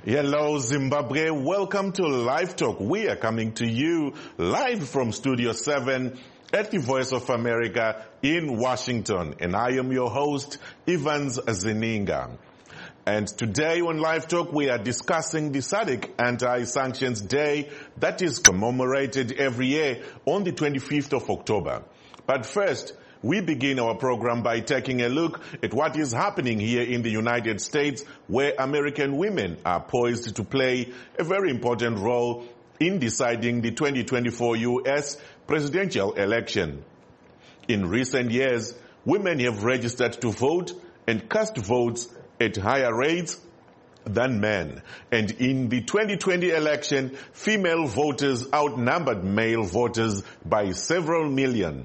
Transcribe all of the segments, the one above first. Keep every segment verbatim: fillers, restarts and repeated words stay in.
Hello Zimbabwe, welcome to Live Talk. We are coming to you live from Studio seven at the Voice of America in Washington. And I am your host, Evans Zeninga. And today on Live Talk we are discussing the S A D C Anti-Sanctions Day that is commemorated every year on the twenty-fifth of October. But first, we begin our program by taking a look at what is happening here in the United States, where American women are poised to play a very important role in deciding the twenty twenty-four U S presidential election. In recent years, women have registered to vote and cast votes at higher rates than men. And in the twenty twenty election, female voters outnumbered male voters by several million.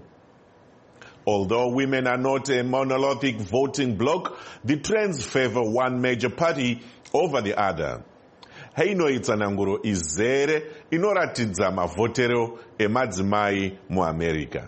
Although women are not a monolithic voting bloc, the trends favor one major party over the other. Heino itsananguro izere inoratidza mavhotero emadzimai muAmerica.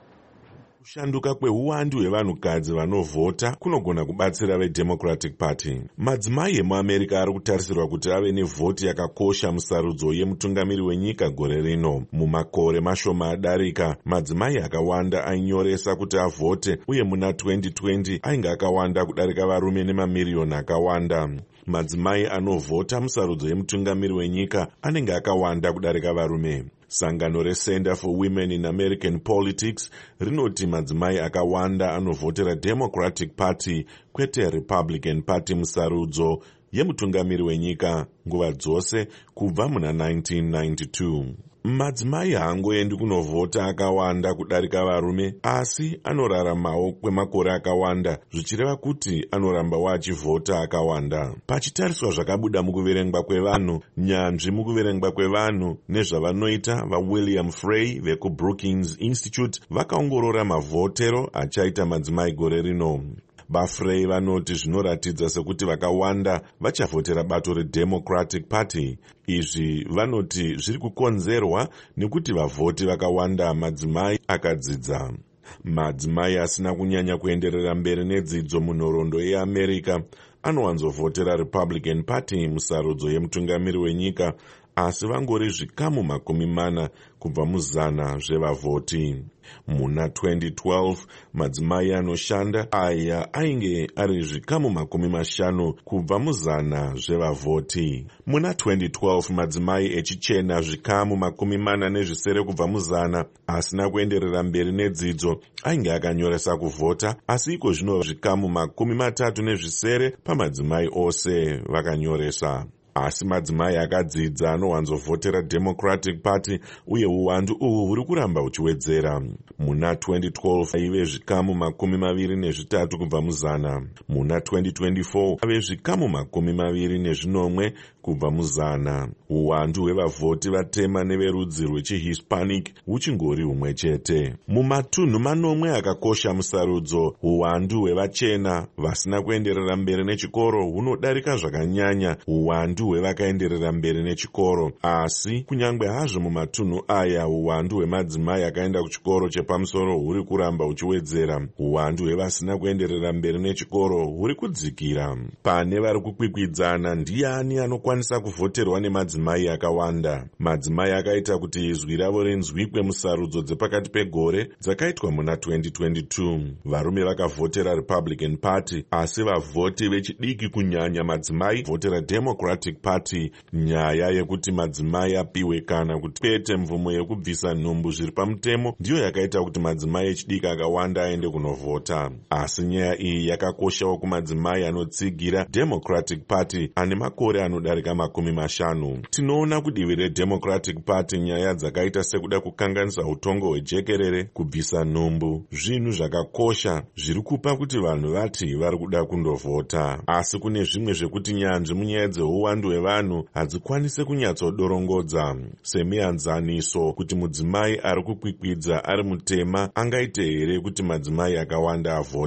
Kushanduka kweuwandu hwevanhukadzi vanovhota kunogona kubatsira veDemocratic Party. Madzimai emuAmerica ari kutarisirwa kuti ave nevhoti yakakosha musarudzo yemutungamiri wenyika gore rino. Mumakore mashoma adarika, madzimai akawanda ainyoresa kuti avhote, uye muna twenty twenty ainge akawanda kudarika varume nemamiriyoni akawanda. Madzimai anovhota musarudzo yemutungamiri wenyika anenge akawanda kudarika varume. Sangano reCenter for Women in American Politics rinoti madzimai akawanda anovhotera Democratic Party kwete Republican Party musarudzo yemutungamiri wenyika nguva dzose kubva muna nineteen ninety-two. Madzimai haangoendi kunovhota akawanda kudarika varume, asi anoraramawo kwemakore akawanda, zvichireva kuti anoramba achivhota akawanda. Pachitariswa zvakabuda mukuverengwa kwevanhu, nyanzvi mukuverengwa kwevanhu nezvavanoita, vaWilliam Frey vekuBrookings Institute vakaongorora mavhotero achaita madzimai gore rino. VaFrey vanoti zvinoratidza sekuti vakawanda vachavhotera bato reDemocratic Party. Izvi vanoti zviri kukonzerwa nekuti vavhoti vakawanda madzimai akadzidza. Madzimai asina kunyanya kuenderera mberi nedzidzo munhoroondo yeAmerica anowanzovhotera Republican Party musarudzo yemutungamiri wenyika, asi vangori zvikamu makumi mana kubva muzana zvevavhoti. Muna twenty twelve, madzimai anoshanda aya ainge ari zvikamu makumi mashanu kubva muzana zvevavhoti. Muna twenty twelve, madzimai echichena zvikamu makumi mana nezvisere kubva muzana asina kuenderera mberi nedzidzo ainge akanyoresa kuvhota, asi iko zvino zvikamu makumi matatu nezvisere pamadzimai ose vakanyoresa. Asi madzimai akadzidza anowanzovhotera Democratic Party, uye uwandu uhu huri kuramba huchiwedzera. Muna twenty twelve aive zvikamu makumi maviri nezvitatu kubva muzana. Muna twenty twenty-four ave zvikamu makumi maviri nezvinomwe kubva muzana. Uwandu hwevavhoti vatema neverudzi rwechiHispanic huchingori humwe chete. Mumatunhu manomwe akakosha musarudzo, uwandu hwevachena vasina kuenderera mberi nechikoro hunodarika zvakanyanya uwandu hwevakaenderera mberi nechikoro. Asi kunyangwe hazvo mumatunhu aya uwandu hwemadzimai akaenda kuchikoro chepamusoro huri kuramba huchiwedzera, uwandu hwevasina kuenderera mberi nechikoro huri kudzikira. Pane vari kukwikwidzana ndiani anokwanisa kuvhoterwa nemadzimai akawanda. Madzimai akaita kuti izwi ravo renzwikwe musarudzo dzepakati pegore dzakaitwa muna twenty twenty-two. Varume vakavhotera Republican Party, asi vavhoti vechidiki kunyanya madzimai vhotera Democratic Party. Nyaya yekuti madzimai apiwe kana kuti pete mvumo yekubvisa nhumbu zviri pamutemo ndiyo yakaita kuti madzimai echidiki akawanda aende kunovhota. Asi nyaya iyi yakakoshawo kumadzimai anotsigira Democratic Party ane makore anodarika makumi mashanu. Tinoona kudivi reDemocratic Party nyaya dzakaita sekuda kukanganisa utongo hwejekerere, kubvisa nhumbu, zvinhu zvakakosha zviri kupa kuti vanhu vati vari kuda kundovhota. Asi kune zvimwe zvekuti nyanzvi munyaya dzeuwandu hwevanhu hadzikwanise kunyatsodorongodza, semianzaniso kuti mudzimai ari kukwikwidza ari mutema angaite here kuti madzimai akawanda avhote.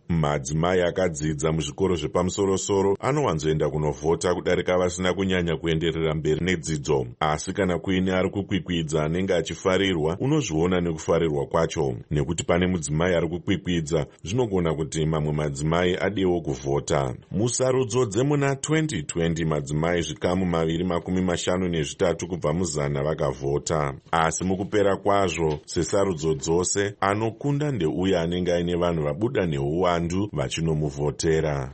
Madzimai akadzidza muzvikoro zvepamusoro-soro anowanzoenda kunovhota kudarika vasina kunyanya kuenderera mberi nedzidzo. Asi kana kuine ari kukwikwidza anenge achifarirwa, unozviona nekufarirwa kwacho. Nekuti pane mudzimai ari kukwikwidza, zvinogona kuti mamwe madzimai adewo kuvhota. Musarudzo dzemuna twenty twenty madzimai zvikamu maviri makumi mashanu nezvitatu kubva muzana vakavhota. Asi mukupera kwazvo, sesarudzo dzose, anokunda ndeuya anenge aine vanhu vabuda neuwandu vachinomuvhotera.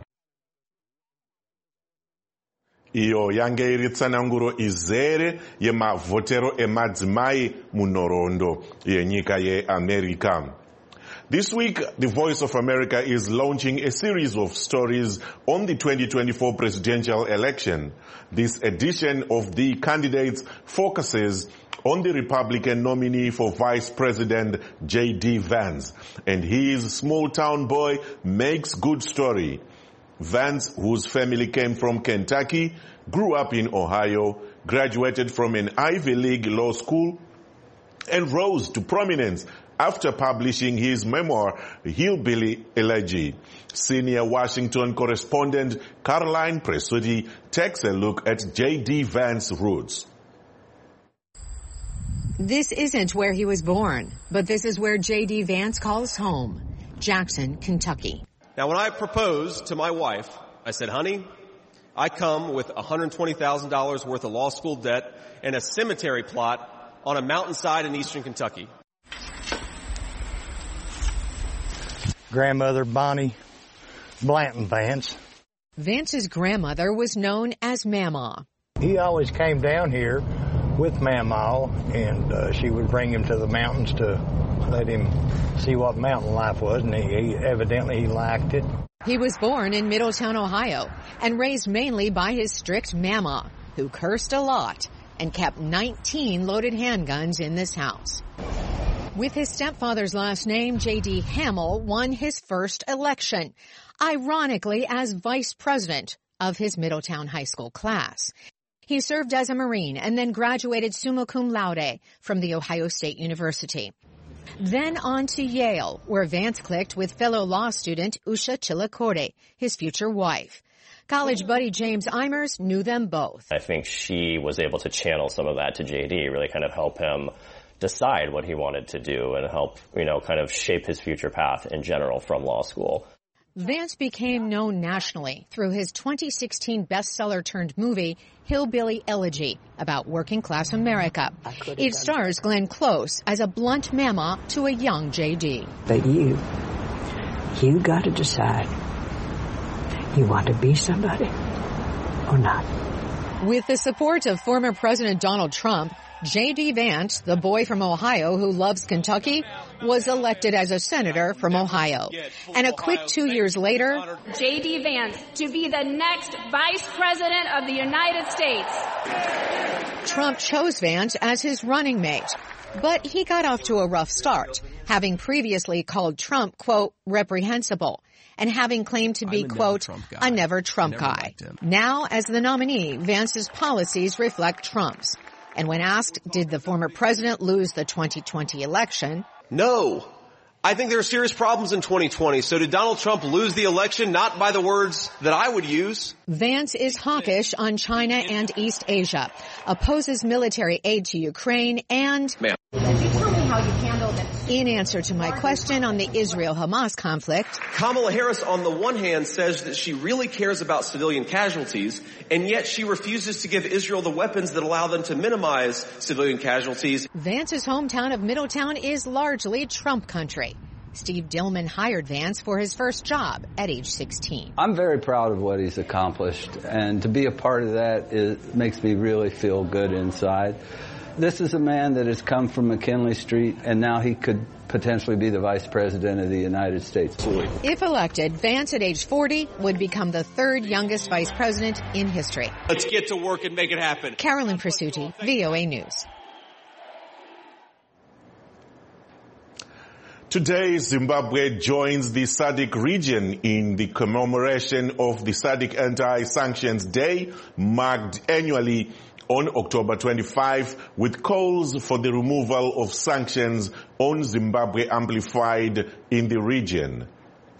Iyo yange iri tsananguro izere yemavhotero emadzimai munhoroondo yenyika yeAmerica. This week, the Voice of America is launching a series of stories on the twenty twenty-four presidential election. This edition of The Candidates focuses on the Republican nominee for Vice President J D Vance, and his small-town boy makes good story. Vance, whose family came from Kentucky, grew up in Ohio, graduated from an Ivy League law school, and rose to prominence after publishing his memoir, Hillbilly Elegy. Senior Washington correspondent Caroline Presutti takes a look at J D Vance's roots. This isn't where he was born, but this is where J D Vance calls home, Jackson, Kentucky. Now, when I proposed to my wife, I said, honey, I come with one hundred twenty thousand dollars worth of law school debt and a cemetery plot on a mountainside in eastern Kentucky. Grandmother Bonnie Blanton Vance. Vance's grandmother was known as Mamaw. He always came down here with Mamaw, and uh, she would bring him to the mountains to let him see what mountain life was, and he, he evidently he liked it. He was born in Middletown, Ohio, and raised mainly by his strict Mamaw, who cursed a lot and kept nineteen loaded handguns in this house. With his stepfather's last name, J D Hamill won his first election, ironically as vice president of his Middletown high school class. He served as a Marine and then graduated summa cum laude from The Ohio State University. Then on to Yale, where Vance clicked with fellow law student Usha Chillicothe, his future wife. College buddy James Eimers knew them both. I think she was able to channel some of that to J D, really kind of help him decide what he wanted to do and help, you know, kind of shape his future path in general from law school. Vance became known nationally through his twenty sixteen bestseller-turned movie, Hillbilly Elegy, about working-class America. It stars Glenn Close as a blunt mama to a young J D. But you, you got to decide. You want to be somebody or not? With the support of former President Donald Trump, J D Vance, the boy from Ohio who loves Kentucky, was elected as a senator from Ohio. And a quick two years later, J D Vance to be the next vice president of the United States. Trump chose Vance as his running mate. But he got off to a rough start, having previously called Trump, quote, reprehensible, and having claimed to be, quote, a never Trump guy. Now, as the nominee, Vance's policies reflect Trump's. And when asked, did the former president lose the twenty twenty election? No. I think there are serious problems in twenty twenty. So did Donald Trump lose the election? Not by the words that I would use. Vance is hawkish on China and East Asia, opposes military aid to Ukraine, and... Ma'am. Tell me how you handled it. In answer to my question on the Israel-Hamas conflict, Kamala Harris, on the one hand, says that she really cares about civilian casualties, and yet she refuses to give Israel the weapons that allow them to minimize civilian casualties. Vance's hometown of Middletown is largely Trump country. Steve Dillman hired Vance for his first job at age sixteen. I'm very proud of what he's accomplished, and to be a part of that is, makes me really feel good inside. This is a man that has come from McKinley Street, and now he could potentially be the vice president of the United States. If elected, Vance at age forty would become the third youngest vice president in history. Let's get to work and make it happen. Carolyn Presutti, V O A News. Today, Zimbabwe joins the S A D C region in the commemoration of the S A D C Anti-Sanctions Day, marked annually on October twenty-fifth, with calls for the removal of sanctions on Zimbabwe amplified in the region.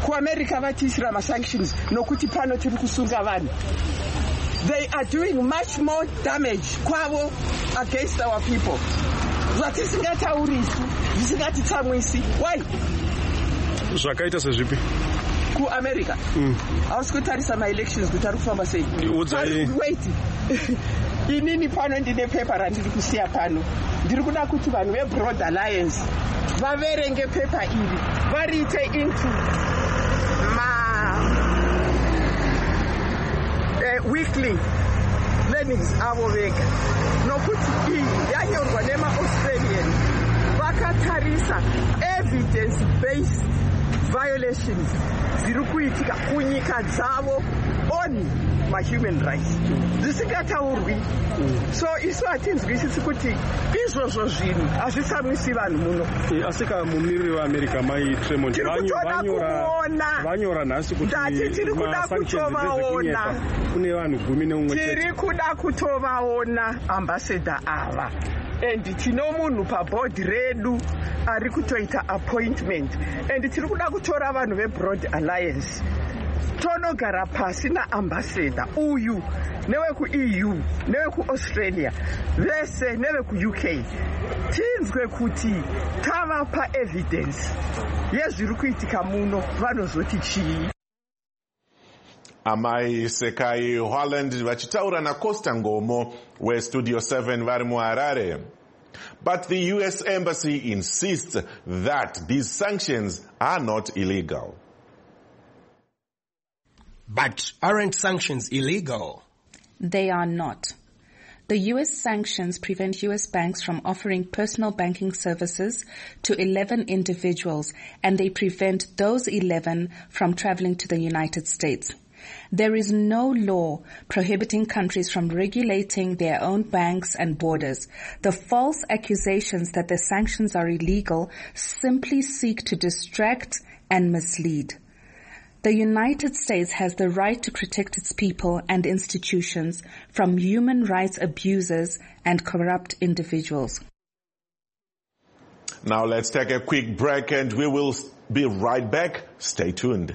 kuamerica vatiisira masanctions nokuti pano tiri kusunga vanhu. They are doing much more damage kwavo against our people. Zvatisingataurisi, zvisingatitsamwisi. Why? Zvakaita sezvipi? Kuamerica. Hausi kutarisa ma-elections kuti ari kufamba sei. Wait. Inini pano ndine pepa randiri kusiya pano. Ndiri kuda kuti vanhu veBroad Alliance vaverenge pepa iri variite into ma uh, weekly learnings avo vega. Nokuti iyi yanyorwa nema-Australian vakatarisa evidence-based violations ziri kuitika kunyika dzavo on ma-human rights zvisingataurwi. So isu hatinzwisisi kuti izvozvo zvinhu hazvitsamwisi vanhu muno. Asika mumiriri weAmerica mai Tremont vanyora nhasi kuti masanctions ezvekunyika kune vanhu gumi neumwe chete. Tiri kuda kutovaona ambassador ava. And tino munhu paboard redu ari kutoita appointment. And tiri kuda kutora vanhu veBroad Alliance tonogara pasi naambassador uyu neweku-E U neweku-Australia vese neveku-U K tinzwe kuti tavapa evidence yezviri kuitika muno vanozoti chii. Amai Sekai Holland vachitaura naCosta Ngomo weStudio seven vari muHarare. But the U S Embassy insists that these sanctions are not illegal. But aren't sanctions illegal? They are not. The U S sanctions prevent U S banks from offering personal banking services to eleven individuals, and they prevent those eleven from traveling to the United States. There is no law prohibiting countries from regulating their own banks and borders. The false accusations that the sanctions are illegal simply seek to distract and mislead. The United States has the right to protect its people and institutions from human rights abusers and corrupt individuals. Now let's take a quick break and we will be right back. Stay tuned.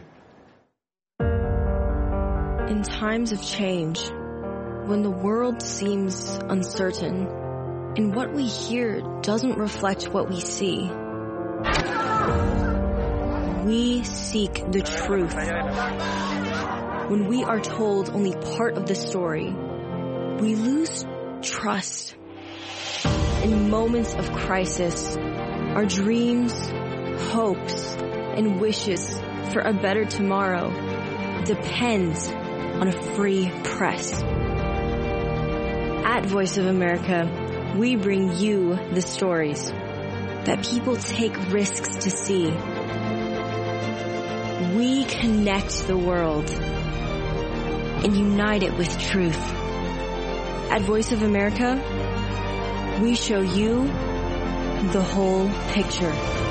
In times of change, when the world seems uncertain and what we hear doesn't reflect what we see, we seek the truth. When we are told only part of the story, we lose trust. In moments of crisis, our dreams, hopes, and wishes for a better tomorrow depends on a free press. At Voice of America, we bring you the stories that people take risks to see. We connect the world and unite it with truth. At Voice of America, we show you the whole picture.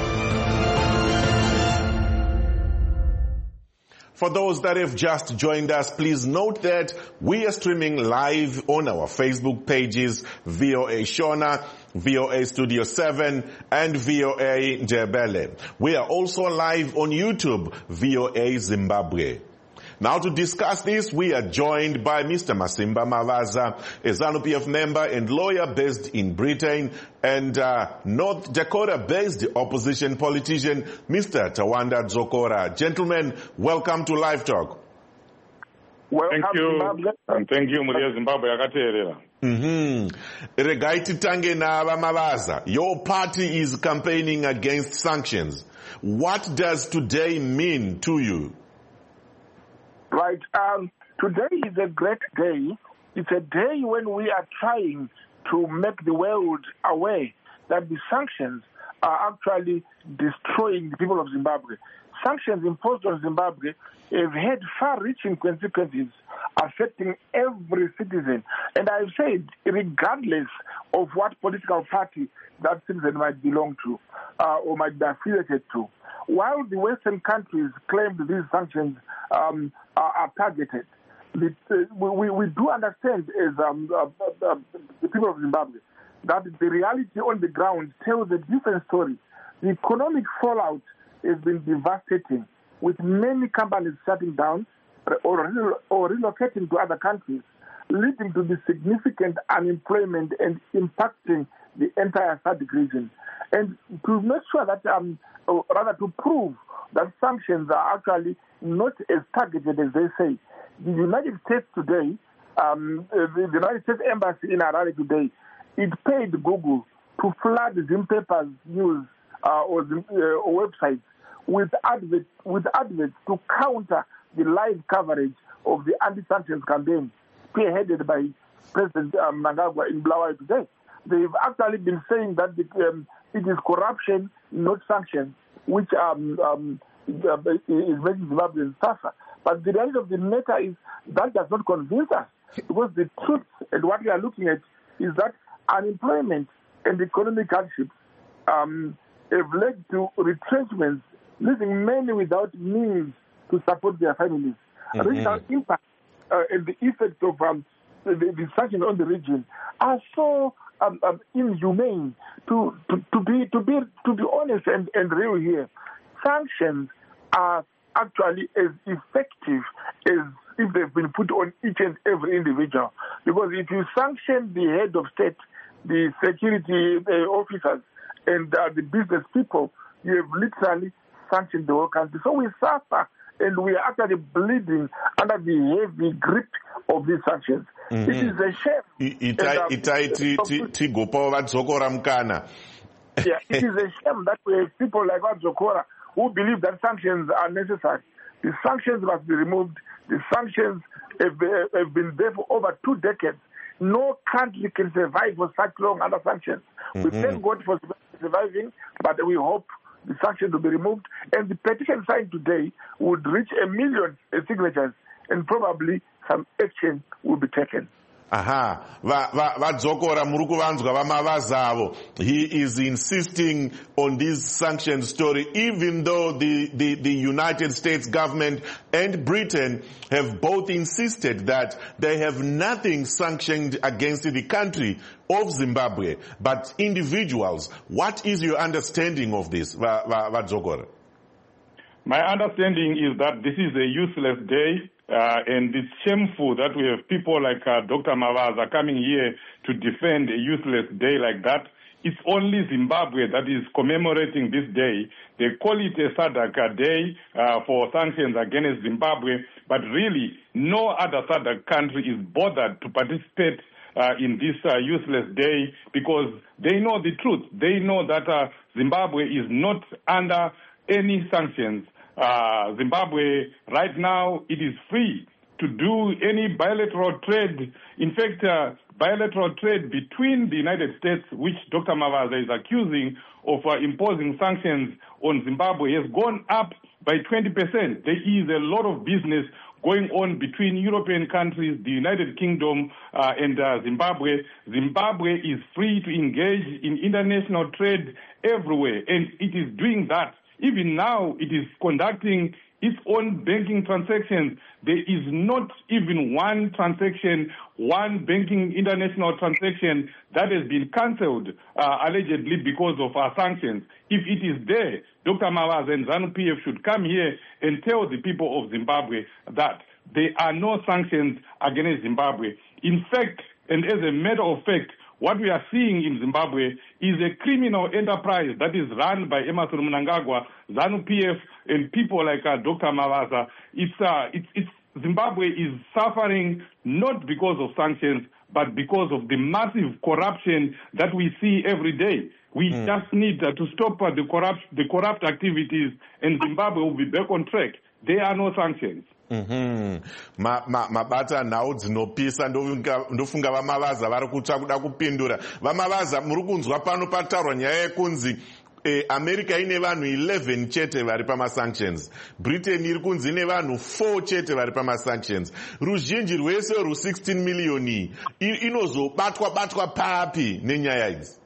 For those that have just joined us, please note that we are streaming live on our Facebook pages, V O A Shona, V O A Studio seven, and V O A Ndebele. We are also live on YouTube, V O A Zimbabwe. Now to discuss this, we are joined by Mister Masimba Mavaza, a ZANU-P F member and lawyer based in Britain, and uh, North Dakota-based opposition politician, Mister Tawanda Dzokora. Gentlemen, welcome to Live Talk. Welcome, thank you, Zimbabwe. And thank you, Maria Zimbabwe. Mm-hmm. Regaiti Tange na Mavaza, your party is campaigning against sanctions. What does today mean to you? Right. Um, today is a great day. It's a day when we are trying to make the world aware that the sanctions are actually destroying the people of Zimbabwe. Sanctions imposed on Zimbabwe have had far-reaching consequences affecting every citizen. And I've said, regardless of what political party that citizen might belong to uh, or might be affiliated to, while the Western countries claim that these sanctions um, are, are targeted, the, uh, we, we do understand as um, uh, uh, the people of Zimbabwe that the reality on the ground tells a different story. The economic fallout has been devastating. with many companies shutting down or, or relocating to other countries, leading to the significant unemployment and impacting the entire SADC region. And to make sure that, um, or rather to prove that sanctions are actually not as targeted as they say, the United States today, um, the United States Embassy in Harare today, it paid Google to flood Zimpepa's news uh, or, uh, or websites with adverts, with adverts to counter the live coverage of the anti-sanctions campaign spearheaded by President um, Mnangagwa in Bulawayo today. They've actually been saying that the, um, it is corruption, not sanctions, which um, um, is making Zimbabweans suffer. But the reality of the matter is that does not convince us, because the truth and what we are looking at is that unemployment and economic hardships um, have led to retrenchments, leaving many without means to support their families. Mm-hmm. Regional impact uh, and the effect of um, the, the sanctions on the region are so um, um, inhumane. To, to, to be to be to be honest and, and real here, sanctions are actually as effective as if they've been put on each and every individual. Because if you sanction the head of state, the security uh, officers, and uh, the business people, you have literally sanctioned the whole country. So we suffer, and we are actually bleeding under the heavy grip of these sanctions. Mm-hmm. It is a shame. Yeah, it is a shame that we have people like Wadzokora who believe that sanctions are necessary. The sanctions must be removed. The sanctions have, have been there for over two decades. No country can survive for such long under sanctions. Mm-hmm. We thank God for surviving, but we hope the sanctions will be removed. And the petition signed today would reach a million signatures, and probably some action will be taken. Aha, Vadzokora muri kuvanzwa vamavazavo. He is insisting on this sanction story, even though the, the, the United States government and Britain have both insisted that they have nothing sanctioned against the country of Zimbabwe, but individuals. What is your understanding of this, Vadzokora? My understanding is that this is a useless day. Uh, and it's shameful that we have people like uh, Doctor Mavaza coming here to defend a useless day like that. It's only Zimbabwe that is commemorating this day. They call it a SADC day uh, for sanctions against Zimbabwe, but really no other SADC country is bothered to participate uh, in this uh, useless day, because they know the truth. They know that uh, Zimbabwe is not under any sanctions. Uh, Zimbabwe, right now, it is free to do any bilateral trade. In fact, uh, bilateral trade between the United States, which Doctor Mavaza is accusing of uh, imposing sanctions on Zimbabwe, has gone up by twenty percent. There is a lot of business going on between European countries, the United Kingdom, uh, and uh, Zimbabwe. Zimbabwe is free to engage in international trade everywhere, and it is doing that. Even now, it is conducting its own banking transactions. There is not even one transaction, one banking international transaction that has been cancelled, uh, allegedly because of our sanctions. If it is there, Doctor Mavaza and ZANU-P F should come here and tell the people of Zimbabwe that there are no sanctions against Zimbabwe. In fact, and as a matter of fact, what we are seeing in Zimbabwe is a criminal enterprise that is run by Emmerson Mnangagwa, ZANU-P F, and people like uh, Doctor Mavaza. It's, uh, it's, it's, Zimbabwe is suffering not because of sanctions, but because of the massive corruption that we see every day. We mm. just need uh, to stop uh, the, corrupt, the corrupt activities, and Zimbabwe will be back on track. There are no sanctions. Mm-hmm. Mabata nhau dzinopisa ndofunga vamavaza vari kutsva kuda kupindura. Vamavaza muri kunzwa pano pataurwa nyaya yekunzi eh, America ine vanhu eleven chete vari pamasanctions, Britain iri kunzi ine vanhu four chete vari pamasanctions. Ruzhinji rwese rwu sixteen million inozobatwa batwa papi nenyaya idzi?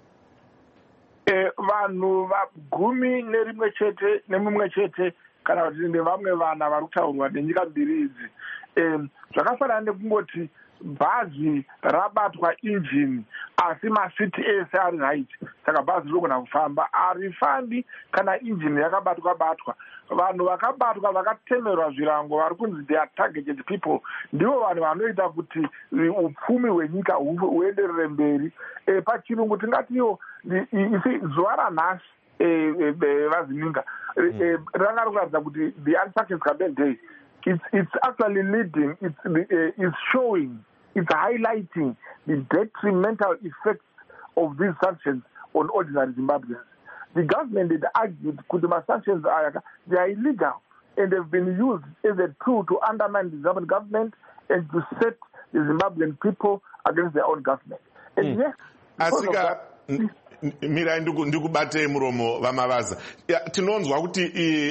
Eh, vanhu vagumi nerimwe chete nemumwe chete kana kuti nevamwe vana vari kutaurwa nenyika mbiri idzi. Zvakafanana nekungoti bhazi rabatwa injini asi masiti ese ari right, saka bhazi rinogona kufamba. Harifambi kana injini yakabatwa batwa. Vanhu vakabatwa vakatemerwa zvirango vari kunzi they are targeted people ndivo vanhu vanoita kuti upfumi hwenyika huenderere mberi. E, pachirungu tingatiwo zuva ranhasi vazininga ranga rikuratidza kuti the Anti-Sanctions Campaign Day, it's, it's actually leading, it's, uh, it's showing, it's highlighting the detrimental effects of these sanctions on ordinary Zimbabweans. The government had argued that sanctions are, they are illegal and they've been used as a tool to undermine the Zimbabwean government and to set the Zimbabwean people against their own government. And mm. yes, Asika, mira ndikubatei muromo vamavaza. Tinonzwa kuti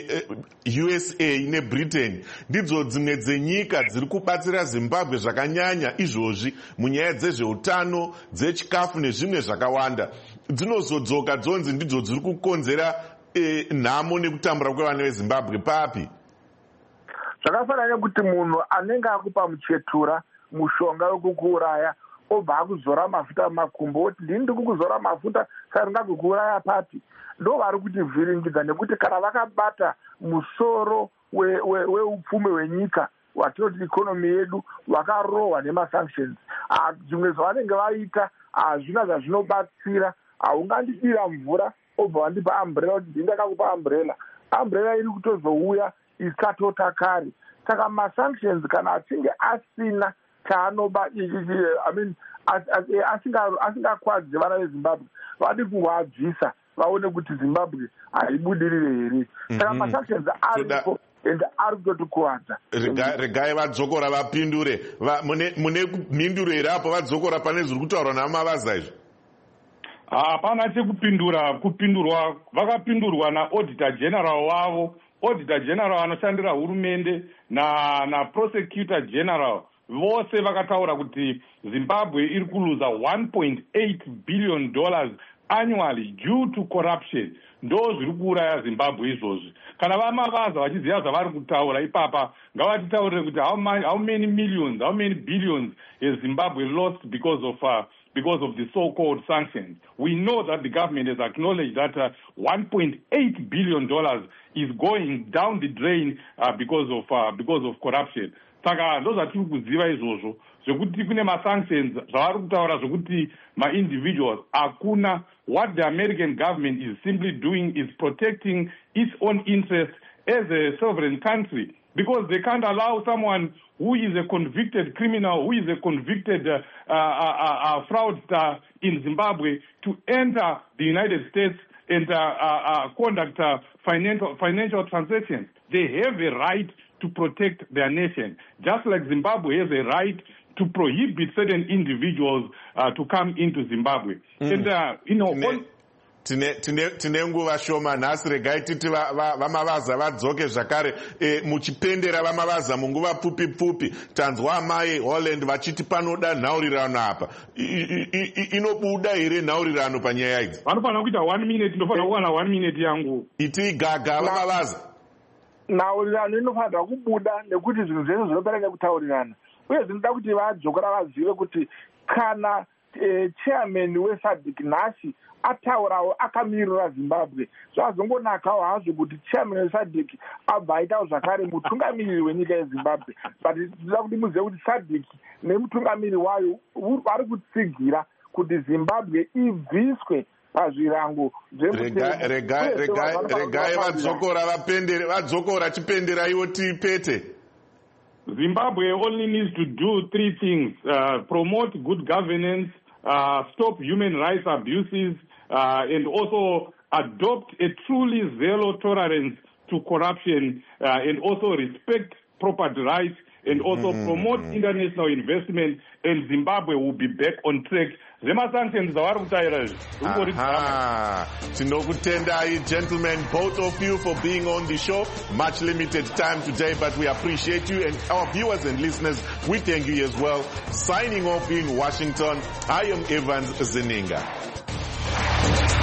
U S A neBritain ndidzo dzimwe dzenyika dziri kubatsira Zimbabwe zvakanyanya izvozvi munyaya dzezveutano, dzechikafu nezvimwe zvakawanda. Dzinozodzoka dzonzi ndidzo dziri kukonzera nhamo nekutambura kwevana veZimbabwe papi? Zvakafanana nekuti munhu anenge akupa muchetura mushonga wekukuuraya obva akuzora mafuta mumakumbo oti ndini ndiri kukuzora mafuta saka ndingakukuuraya papi. Ndo vari kuti vhiringidza nekuti kana vakabata musoro weupfumi hwenyika watinoti ikonomi yedu vakarohwa nemasanctions, zvimwe zvavanenge vaita hazvina zvazvinobatsira. Haungandidira mvura obva wandipa umbrella kuti ndini ndakakupa umbrella, umbrella iri kutozouya isatota kare. Saka masanctions kana achinge asina chaanoba I mean asingakwadzi vana veZimbabwe vadi kungwabvisa vaone kuti Zimbabwe haibudirire here. Saka masanctions aripo and ari kutotikuwadza. Regai vadzokora vapindure mune mhinduro here apo vadzokora pane zviri kutaurwa namavaza izvo. Hapana chekupindura, kupindurwa vakapindurwa naauditor general wavo, auditor general anoshandira hurumende na na prosecutor general vose vakataura kuti Zimbabwe iri kuluza one point eight billion dollars annually due to corruption. Ndo zviri kuuraya Zimbabwe izvozvi. Kana vamavaza vachiziva zvavari kutaura ipapa ngavatitaurire kuti how many, how many millions, how many billions is Zimbabwe lost because of uh, because of the so-called sanctions. We know that the government has acknowledged that uh, one point eight billion dollars is going down the drain uh, because of uh, because of corruption. Saka ndo zvatiri kuziva izvozvo zvekuti kune masanctions zvavari kutaura zvokuti ma-individuals hakuna. What the American government is simply doing is protecting its own interests as a sovereign country, because they can't allow someone who is a convicted criminal, who is a convicted uh, uh, uh, uh, fraudster in Zimbabwe to enter the United States and uh, uh, uh, conduct uh, financial, financial transactions. They have a right to protect their nation, just like Zimbabwe has a right to prohibit certain individuals uh, to come into Zimbabwe. Mm. And, uh, you know, tine nguva shoma nhasi regai titi vamavaza vadzoke zvakare muchipendera vamavaza munguva pfupi pfupi. Tanzwa amai Holland vachiti panoda nhaurirano apa. Inobuda here nhaurirano panyaya idzi? Vanofanira kuita one minute, ndofanira kuwana one minute yangu. Iti gaga vamavaza. Nhaurirano inofanira kubuda nekuti zvinhu zvese zvinopera nekutaurirana. Uye zvinoda kuti vadzokera vazive kuti kana chairman weSADC nhasi ataurawo akamirira Zimbabwe, zvazongonakawo hazvo kuti chairman weSADC abva aitawo zvakare mutungamiriri wenyika yeZimbabwe. But tinoda kuti muzive kuti SADC nemutungamiriri wayo vari kutsigira kuti Zimbabwe ibviswe pazvirango regai vadzokora vapendere vadzokora chipendera iwo tipete. Zimbabwe only needs to do three things: uh, promote good governance, uh, stop human rights abuses, uh, and also adopt a truly zero tolerance to corruption, uh, and also respect property rights, and also mm. promote international investment, and Zimbabwe will be back on track. Zema-sanctions zavari kutaira izvi. Tinokutendai, gentlemen, both of you, for being on the show. Much limited time today, but we appreciate you, and our viewers and listeners, we thank you as well. Signing off in Washington, I am Evans Zininga.